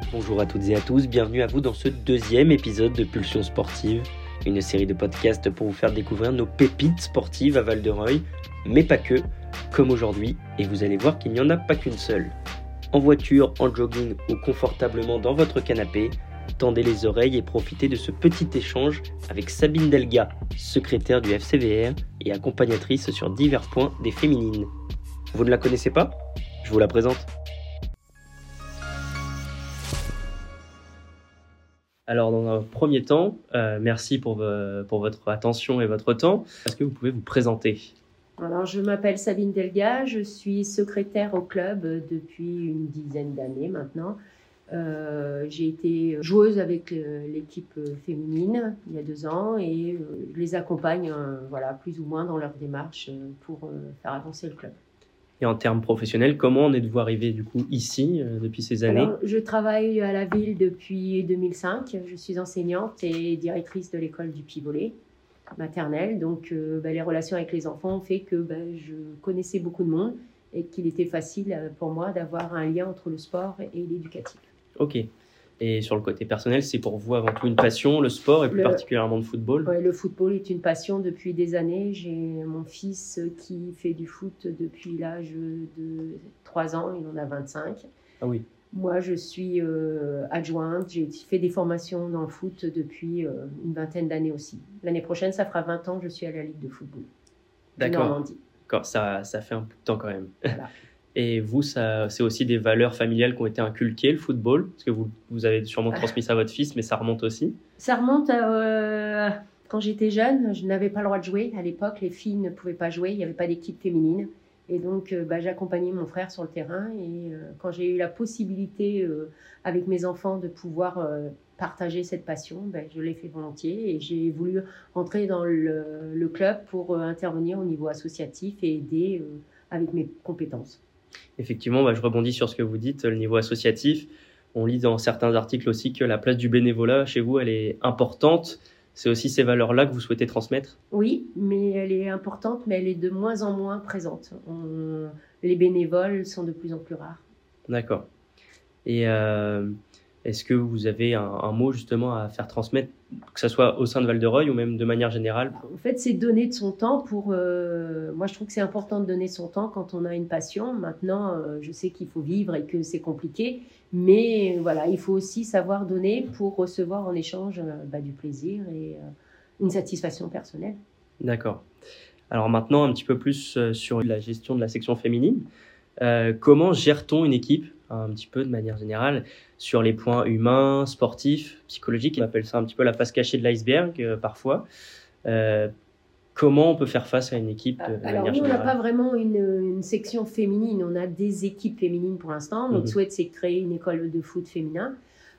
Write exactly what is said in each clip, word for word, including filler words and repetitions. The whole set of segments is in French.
Bonjour à toutes et à tous, bienvenue à vous dans ce deuxième épisode de Pulsion Sportive, une série de podcasts pour vous faire découvrir nos pépites sportives à Val-de-Reuil, mais pas que, comme aujourd'hui, et vous allez voir qu'il n'y en a pas qu'une seule. En voiture, en jogging ou confortablement dans votre canapé, tendez les oreilles et profitez de ce petit échange avec Sabine Delga, secrétaire du F C V R et accompagnatrice sur divers points des féminines. Vous ne la connaissez pas ? Je vous la présente. Alors, dans un premier temps, euh, merci pour, euh, pour votre attention et votre temps. Est-ce que vous pouvez vous présenter ? Alors, je m'appelle Sabine Delga, je suis secrétaire au club depuis une dizaine d'années maintenant. Euh, j'ai été joueuse avec l'équipe féminine il y a deux ans et je les accompagne euh, voilà, plus ou moins dans leur démarche pour euh, faire avancer le club. Et en termes professionnels, comment en êtes-vous arrivé du coup ici euh, depuis ces années ? Alors, je travaille à la ville depuis deux mille cinq. Je suis enseignante et directrice de l'école du Pivolet maternelle. Donc, euh, bah, les relations avec les enfants ont fait que bah, je connaissais beaucoup de monde et qu'il était facile pour moi d'avoir un lien entre le sport et l'éducatif. Ok. Et sur le côté personnel, c'est pour vous avant tout une passion, le sport et plus le, particulièrement le football ? Ouais, le football est une passion depuis des années. J'ai mon fils qui fait du foot depuis l'âge de trois ans, il en a vingt-cinq. Ah oui. Moi, je suis euh, adjointe, j'ai fait des formations dans le foot depuis euh, une vingtaine d'années aussi. L'année prochaine, ça fera vingt ans que je suis à la Ligue de football. D'accord. De Normandie. D'accord, ça, ça fait un peu de temps quand même. Voilà. Et vous, ça, c'est aussi des valeurs familiales qui ont été inculquées, le football ? Parce que vous, vous avez sûrement transmis ça à votre fils, mais ça remonte aussi. Ça remonte à... Euh, quand j'étais jeune, je n'avais pas le droit de jouer. À l'époque, les filles ne pouvaient pas jouer, il n'y avait pas d'équipe féminine. Et donc, euh, bah, j'accompagnais mon frère sur le terrain. Et euh, quand j'ai eu la possibilité, euh, avec mes enfants, de pouvoir euh, partager cette passion, bah, je l'ai fait volontiers. Et j'ai voulu rentrer dans le, le club pour euh, intervenir au niveau associatif et aider euh, avec mes compétences. Effectivement, bah, je rebondis sur ce que vous dites, le niveau associatif. On lit dans certains articles aussi que la place du bénévolat chez vous, elle est importante. C'est aussi ces valeurs-là que vous souhaitez transmettre ? Oui, mais elle est importante, mais elle est de moins en moins présente. On... Les bénévoles sont de plus en plus rares. D'accord. Et euh, est-ce que vous avez un, un mot justement à faire transmettre, que ce soit au sein de Val-de-Reuil ou même de manière générale ? En fait, c'est donner de son temps pour... Euh... Moi, je trouve que c'est important de donner son temps quand on a une passion. Maintenant, euh, je sais qu'il faut vivre et que c'est compliqué, mais voilà, il faut aussi savoir donner pour recevoir en échange euh, bah, du plaisir et euh, une satisfaction personnelle. D'accord. Alors maintenant, un petit peu plus sur la gestion de la section féminine. Euh, comment gère-t-on une équipe, un petit peu de manière générale, sur les points humains, sportifs, psychologiques ? On appelle ça un petit peu la face cachée de l'iceberg, euh, parfois. Euh, comment on peut faire face à une équipe de, de Alors, manière nous, générale ? on n'a pas vraiment une, une section féminine. On a des équipes féminines pour l'instant. Notre Mmh. souhait, c'est de créer une école de foot féminin.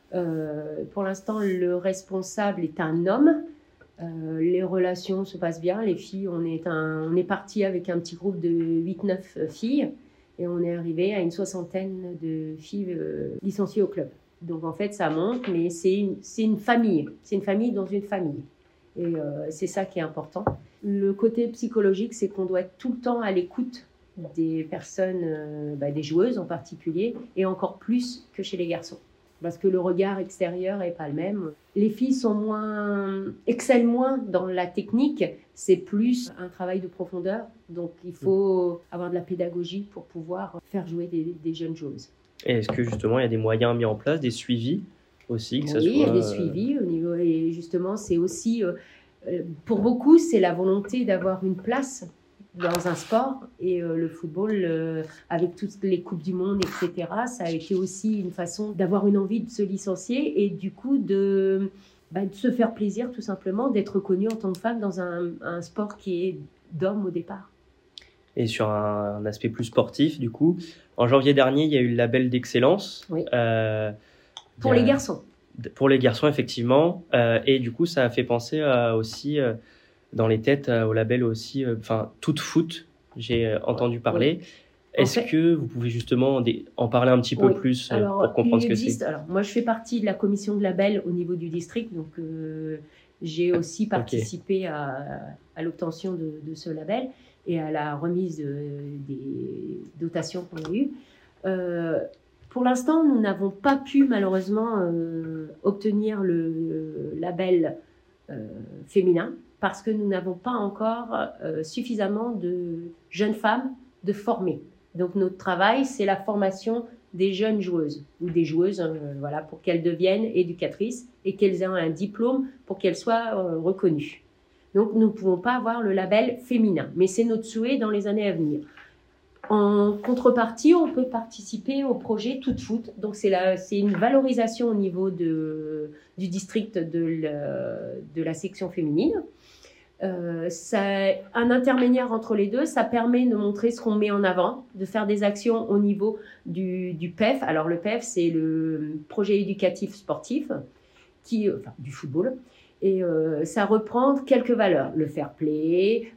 Euh, pour l'instant, le responsable est un homme. Euh, les relations se passent bien. Les filles, on est, un, on est parti avec un petit groupe de huit neuf filles et on est arrivé à une soixantaine de filles euh, licenciées au club. Donc en fait, ça monte, mais c'est une, c'est une famille. C'est une famille dans une famille. Et euh, c'est ça qui est important. Le côté psychologique, c'est qu'on doit être tout le temps à l'écoute des personnes, euh, bah, des joueuses en particulier, et encore plus que chez les garçons. Parce que le regard extérieur n'est pas le même. Les filles sont moins, excellent moins dans la technique, c'est plus un travail de profondeur. Donc il faut avoir de la pédagogie pour pouvoir faire jouer des, des jeunes joueuses. Et est-ce que justement il y a des moyens mis en place, des suivis aussi, que Oui, ça soit... il y a des suivis au niveau, et justement c'est aussi, euh, pour beaucoup c'est la volonté d'avoir une place dans un sport, et euh, le football, euh, avec toutes les Coupes du Monde, et cetera, ça a été aussi une façon d'avoir une envie de se licencier et du coup de, bah, de se faire plaisir tout simplement, d'être reconnue en tant que femme dans un, un sport qui est d'homme au départ. Et sur un, un aspect plus sportif, du coup, en janvier dernier, il y a eu le label d'excellence. Oui. Euh, pour a, les garçons. Pour les garçons, effectivement. Euh, et du coup, ça a fait penser à, aussi... Euh, dans les têtes euh, au label aussi, enfin euh, Toute Foot, j'ai euh, entendu parler. Oui. Est-ce fait, que vous pouvez justement des, en parler un petit peu oui. plus euh, alors, pour comprendre ce existe, que c'est ? Alors, moi, je fais partie de la commission de label au niveau du district, donc euh, j'ai aussi participé okay. à, à l'obtention de, de ce label et à la remise de, des dotations qu'on a eues. Euh, Pour l'instant, nous n'avons pas pu malheureusement euh, obtenir le, le label euh, féminin parce que nous n'avons pas encore euh, suffisamment de jeunes femmes de former. Donc notre travail, c'est la formation des jeunes joueuses ou des joueuses, euh, voilà, pour qu'elles deviennent éducatrices et qu'elles aient un diplôme pour qu'elles soient euh, reconnues. Donc nous ne pouvons pas avoir le label féminin, mais c'est notre souhait dans les années à venir. En contrepartie, on peut participer au projet Tout Foot. Donc c'est, la, c'est une valorisation au niveau de, du district de, le, de la section féminine. Euh, ça, un intermédiaire entre les deux, ça permet de montrer ce qu'on met en avant, de faire des actions au niveau du, du P E F. Alors le P E F, c'est le projet éducatif sportif, qui, enfin, du football, et euh, ça reprend quelques valeurs, le fair play,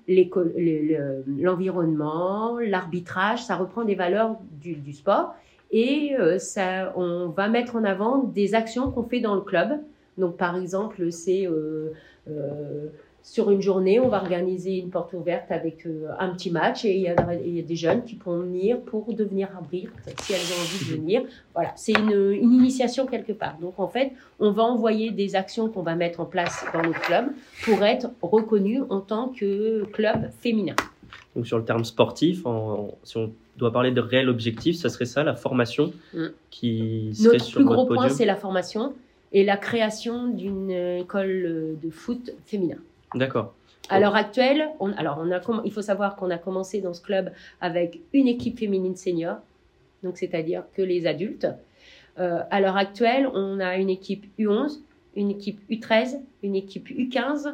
le, l'environnement, l'arbitrage, ça reprend des valeurs du, du sport, et euh, ça, on va mettre en avant des actions qu'on fait dans le club. Donc par exemple, c'est... Euh, euh, sur une journée, on va organiser une porte ouverte avec euh, un petit match et il y, a, il y a des jeunes qui pourront venir pour devenir arbitres si elles ont envie de venir. Voilà, c'est une, une initiation quelque part. Donc en fait, on va envoyer des actions qu'on va mettre en place dans notre club pour être reconnus en tant que club féminin. Donc sur le terme sportif, en, si on doit parler de réel objectif, ça serait ça, la formation mmh. qui serait notre sur plus votre gros podium. Point, c'est la formation et la création d'une école de foot féminin. D'accord. À l'heure actuelle, on, alors on a, il faut savoir qu'on a commencé dans ce club avec une équipe féminine senior, donc c'est-à-dire que les adultes. Euh, à l'heure actuelle, on a une équipe U onze, une équipe U treize, une équipe U quinze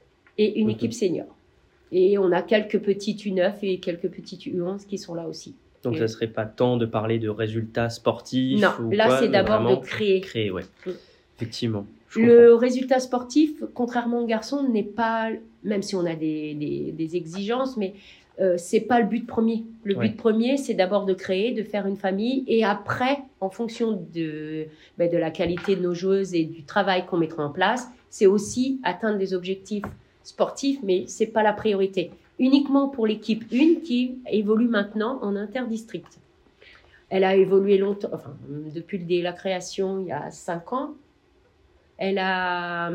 et une okay. équipe senior. Et on a quelques petites U neuf et quelques petites U onze qui sont là aussi. Donc, et... ça ne serait pas tant de parler de résultats sportifs? Non, ou là, quoi, c'est d'abord de créer. Créer, ouais. Mm. Effectivement. Le résultat sportif, contrairement aux garçons, n'est pas, même si on a des, des, des exigences, mais euh, c'est pas le but premier. Le ouais. but premier, c'est d'abord de créer, de faire une famille, et après, en fonction de, ben, de la qualité de nos joueuses et du travail qu'on mettra en place, c'est aussi atteindre des objectifs sportifs, mais c'est pas la priorité. Uniquement pour l'équipe un qui évolue maintenant en interdistrict. Elle a évolué longtemps, enfin, depuis la création, il y a cinq ans. Elle a,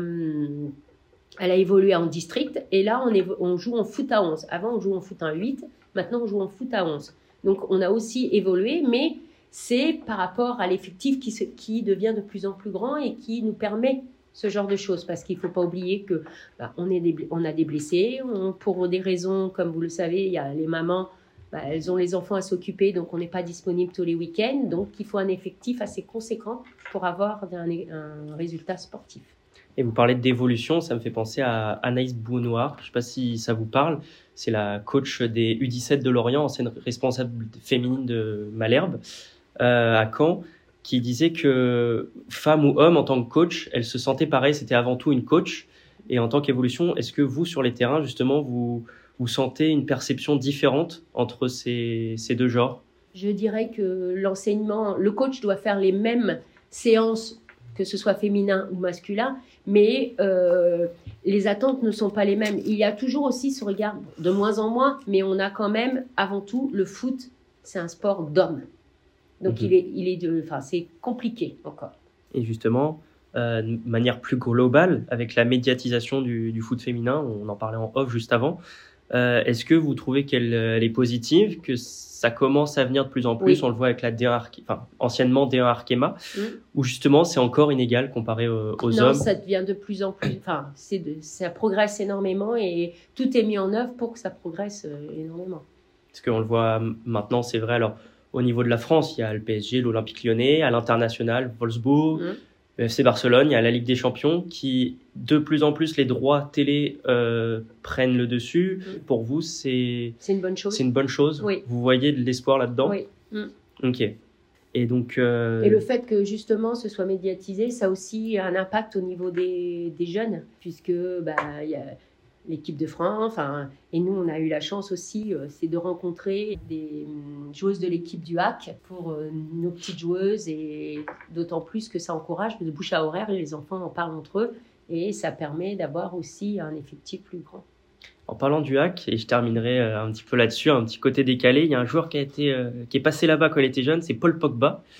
elle a évolué en district et là, on, est, on joue en foot à onze. Avant, on joue en foot à huit. Maintenant, on joue en foot à onze. Donc, on a aussi évolué, mais c'est par rapport à l'effectif qui, se, qui devient de plus en plus grand et qui nous permet ce genre de choses. Parce qu'il ne faut pas oublier qu'on bah, on a des blessés. On, pour des raisons, comme vous le savez, il y a les mamans, bah, elles ont les enfants à s'occuper, donc on n'est pas disponible tous les week-ends. Donc, il faut un effectif assez conséquent pour avoir un, un résultat sportif. Et vous parlez d'évolution, ça me fait penser à Anaïs Bounoir. Je ne sais pas si ça vous parle. C'est la coach des U dix-sept de Lorient, ancienne responsable féminine de Malherbe, euh, à Caen, qui disait que femme ou homme, en tant que coach, elle se sentait pareil. C'était avant tout une coach. Et en tant qu'évolution, est-ce que vous, sur les terrains, justement, vous... vous sentez une perception différente entre ces, ces deux genres? Je dirais que l'enseignement, le coach doit faire les mêmes séances, que ce soit féminin ou masculin, mais euh, les attentes ne sont pas les mêmes. Il y a toujours aussi ce regard, de moins en moins, mais on a quand même, avant tout, le foot, c'est un sport d'hommes. Donc, mm-hmm. il est, il est de, enfin, c'est compliqué encore. Et justement, euh, de manière plus globale, avec la médiatisation du, du foot féminin, on en parlait en off juste avant, Euh, est-ce que vous trouvez qu'elle elle est positive, que ça commence à venir de plus en plus? Oui. On le voit avec la D un Arke, enfin, anciennement D un Arkema, mmh. où justement c'est encore inégal comparé aux, aux non, hommes. Non, ça devient de plus en plus, enfin, c'est de, ça progresse énormément et tout est mis en œuvre pour que ça progresse énormément. Parce qu'on le voit maintenant, c'est vrai, alors au niveau de la France, il y a le P S G, l'Olympique Lyonnais, à l'international, Wolfsburg, mmh. le F C Barcelone, il y a la Ligue des Champions qui, de plus en plus, les droits télé euh, prennent le dessus. Mmh. Pour vous, c'est... C'est une bonne chose. C'est une bonne chose. Oui. Vous voyez de l'espoir là-dedans? Oui. Mmh. Ok. Et donc... Euh... Et le fait que, justement, ce soit médiatisé, ça a aussi un impact au niveau des, des jeunes, puisque bah, y a l'équipe de France, enfin, et nous, on a eu la chance aussi, euh, c'est de rencontrer des euh, joueuses de l'équipe du H A C pour euh, nos petites joueuses, et d'autant plus que ça encourage de bouche à oreille, les enfants en parlent entre eux, et ça permet d'avoir aussi un effectif plus grand. En parlant du H A C, et je terminerai euh, un petit peu là-dessus, un petit côté décalé, il y a un joueur qui, a été, euh, qui est passé là-bas quand il était jeune, c'est Paul Pogba. Mmh.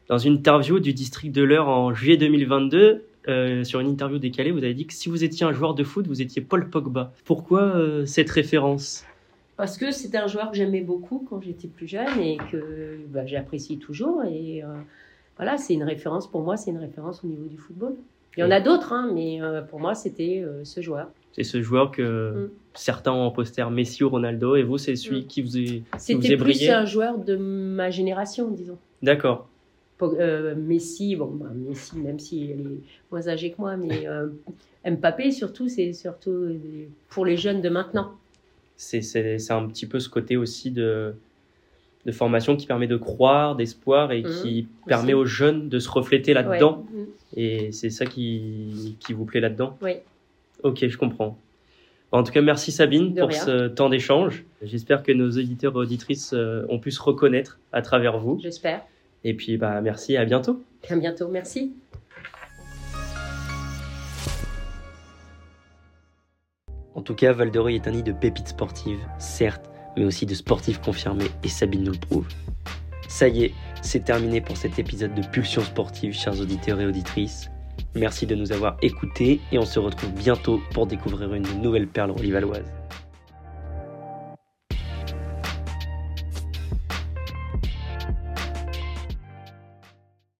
Dans une interview du District de l'Eure en juillet deux mille vingt-deux, euh, sur une interview décalée, vous avez dit que si vous étiez un joueur de foot, vous étiez Paul Pogba. Pourquoi euh, cette référence ? Parce que c'était un joueur que j'aimais beaucoup quand j'étais plus jeune et que bah, j'apprécie toujours. Et euh, voilà, c'est une référence, pour moi, c'est une référence au niveau du football. Il y en a d'autres, hein, mais euh, pour moi, c'était euh, ce joueur. C'est ce joueur que Mm. certains ont en poster Messi ou Ronaldo, et vous, c'est celui Mm. qui vous est, qui vous C'était est plus brillé. un joueur de ma génération, disons. D'accord. Pour- euh, Messi, bon, bah, Messi, même s'il est moins âgé que moi, mais euh, Mbappé, surtout, c'est surtout euh, pour les jeunes de maintenant. C'est, c'est, c'est un petit peu ce côté aussi de, de formation qui permet de croire, d'espoir, et Mhm. qui permet aux jeunes de se refléter là-dedans. Ouais. Mm. Et c'est ça qui, qui vous plaît là-dedans. Oui. Ok, je comprends. En tout cas, merci Sabine De pour rien. ce temps d'échange. J'espère que nos auditeurs et auditrices euh, ont pu se reconnaître à travers vous. J'espère. Et puis, bah, merci et à bientôt. À bientôt. Merci. En tout cas, Val-de-Reuil est un nid de pépites sportives, certes, mais aussi de sportifs confirmés, et Sabine nous le prouve. Ça y est, c'est terminé pour cet épisode de Pulsion Sportive, chers auditeurs et auditrices. Merci de nous avoir écoutés, et on se retrouve bientôt pour découvrir une nouvelle perle relivalloise.